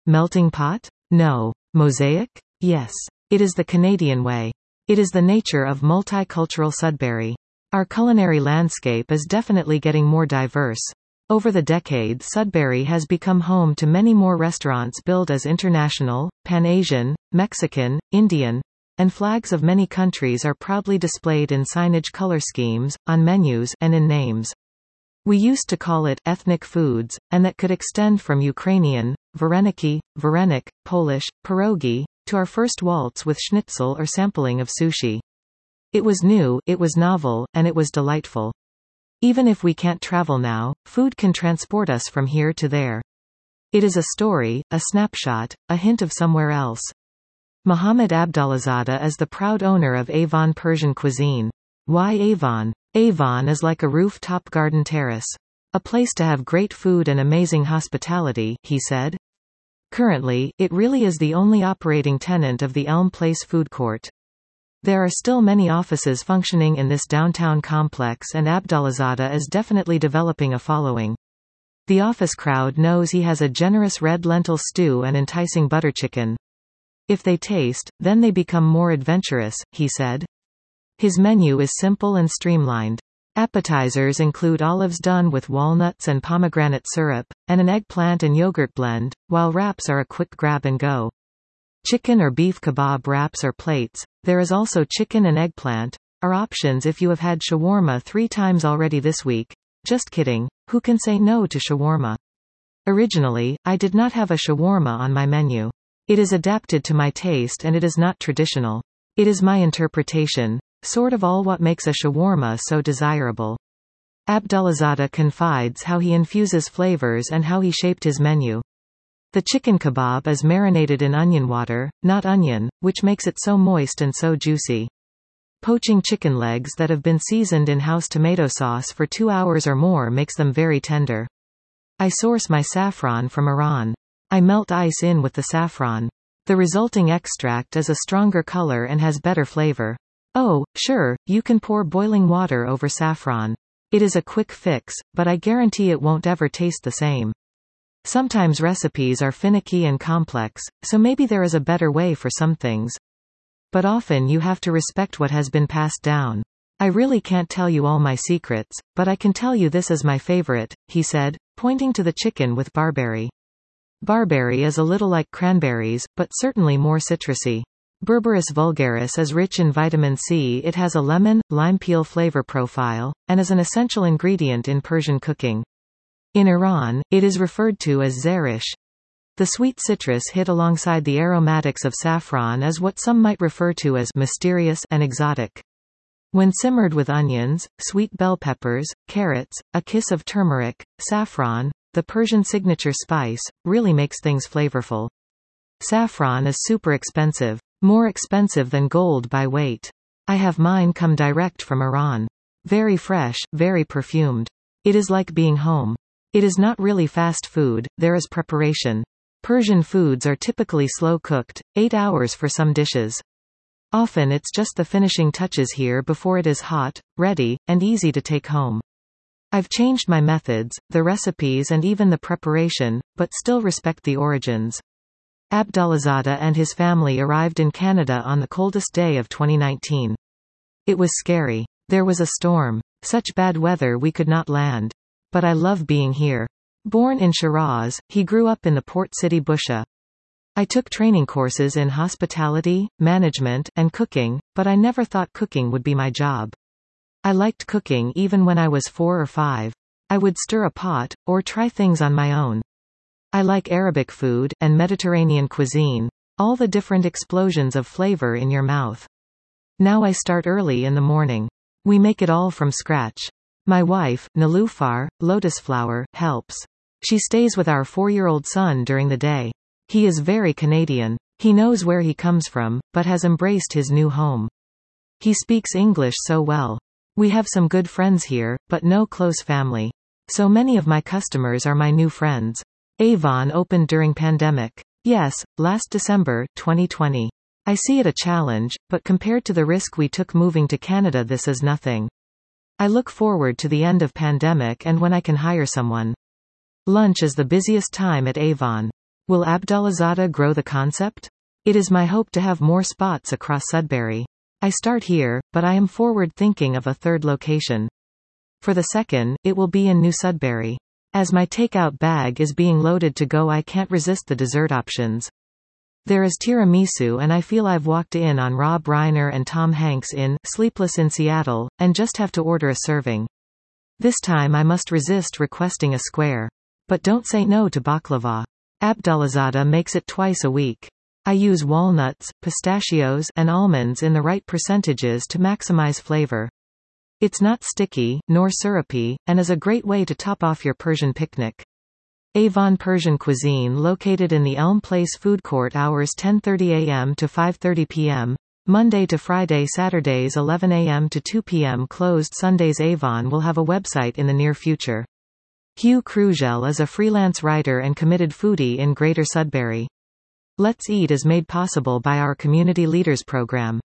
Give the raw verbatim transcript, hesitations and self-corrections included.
Melting pot? No. Mosaic? Yes. It is the Canadian way. It is the nature of multicultural Sudbury. Our culinary landscape is definitely getting more diverse. Over the decades, Sudbury has become home to many more restaurants billed as international, Pan-Asian, Mexican, Indian, and flags of many countries are proudly displayed in signage color schemes, on menus, and in names. We used to call it ethnic foods, and that could extend from Ukrainian, vareniki, varenik, Polish, pierogi, to our first waltz with schnitzel or sampling of sushi. It was new, it was novel, and it was delightful. Even if we can't travel now, food can transport us from here to there. It is a story, a snapshot, a hint of somewhere else. Mohammed Abdallahzadeh is the proud owner of Avon Persian Cuisine. Why Avon? Avon is like a rooftop garden terrace. A place to have great food and amazing hospitality, he said. Currently, it really is the only operating tenant of the Elm Place food court. There are still many offices functioning in this downtown complex, and Abdallahzadeh is definitely developing a following. The office crowd knows he has a generous red lentil stew and enticing butter chicken. If they taste, then they become more adventurous, he said. His menu is simple and streamlined. Appetizers include olives done with walnuts and pomegranate syrup, and an eggplant and yogurt blend, while wraps are a quick grab and go. Chicken or beef kebab wraps or plates. There is also chicken and eggplant, are options if you have had shawarma three times already this week. Just kidding, who can say no to shawarma? Originally, I did not have a shawarma on my menu. It is adapted to my taste and it is not traditional. It is my interpretation, sort of all what makes a shawarma so desirable. Abdallahzadeh confides how he infuses flavors and how he shaped his menu. The chicken kebab is marinated in onion water, not onion, which makes it so moist and so juicy. Poaching chicken legs that have been seasoned in house tomato sauce for two hours or more makes them very tender. I source my saffron from Iran. I melt ice in with the saffron. The resulting extract is a stronger color and has better flavor. Oh, sure, you can pour boiling water over saffron. It is a quick fix, but I guarantee it won't ever taste the same. Sometimes recipes are finicky and complex, so maybe there is a better way for some things. But often you have to respect what has been passed down. I really can't tell you all my secrets, but I can tell you this is my favorite, he said, pointing to the chicken with barberry. Barberry is a little like cranberries, but certainly more citrusy. Berberis vulgaris is rich in vitamin C. It has a lemon, lime peel flavor profile, and is an essential ingredient in Persian cooking. In Iran, it is referred to as zarish. The sweet citrus hit alongside the aromatics of saffron is what some might refer to as mysterious and exotic. When simmered with onions, sweet bell peppers, carrots, a kiss of turmeric, saffron, the Persian signature spice, really makes things flavorful. Saffron is super expensive. More expensive than gold by weight. I have mine come direct from Iran. Very fresh, very perfumed. It is like being home. It is not really fast food, there is preparation. Persian foods are typically slow cooked, eight hours for some dishes. Often it's just the finishing touches here before it is hot, ready, and easy to take home. I've changed my methods, the recipes and even the preparation, but still respect the origins. Abdallahzadeh and his family arrived in Canada on the coldest day of twenty nineteen. It was scary. There was a storm. Such bad weather we could not land. But I love being here. Born in Shiraz, he grew up in the port city Bushehr. I took training courses in hospitality, management, and cooking, but I never thought cooking would be my job. I liked cooking even when I was four or five. I would stir a pot, or try things on my own. I like Arabic food, and Mediterranean cuisine, all the different explosions of flavor in your mouth. Now I start early in the morning. We make it all from scratch. My wife, Nilufar, Lotus Flower, helps. She stays with our four-year-old son during the day. He is very Canadian. He knows where he comes from, but has embraced his new home. He speaks English so well. We have some good friends here, but no close family. So many of my customers are my new friends. Avon opened during pandemic. Yes, last December, twenty twenty. I see it a challenge, but compared to the risk we took moving to Canada, this is nothing. I look forward to the end of pandemic and when I can hire someone. Lunch is the busiest time at Avon. Will Abdulazada grow the concept? It is my hope to have more spots across Sudbury. I start here, but I am forward thinking of a third location. For the second, it will be in New Sudbury. As my takeout bag is being loaded to go, I can't resist the dessert options. There is tiramisu, and I feel I've walked in on Rob Reiner and Tom Hanks in Sleepless in Seattle, and just have to order a serving. This time I must resist requesting a square. But don't say no to baklava. Abdulazada makes it twice a week. I use walnuts, pistachios, and almonds in the right percentages to maximize flavor. It's not sticky, nor syrupy, and is a great way to top off your Persian picnic. Avon Persian Cuisine, located in the Elm Place food court, hours ten thirty a m to five thirty p m Monday to Friday, Saturdays eleven a m to two p m closed Sundays. Avon will have a website in the near future. Hugh Krugel is a freelance writer and committed foodie in Greater Sudbury. Let's Eat is made possible by our Community Leaders program.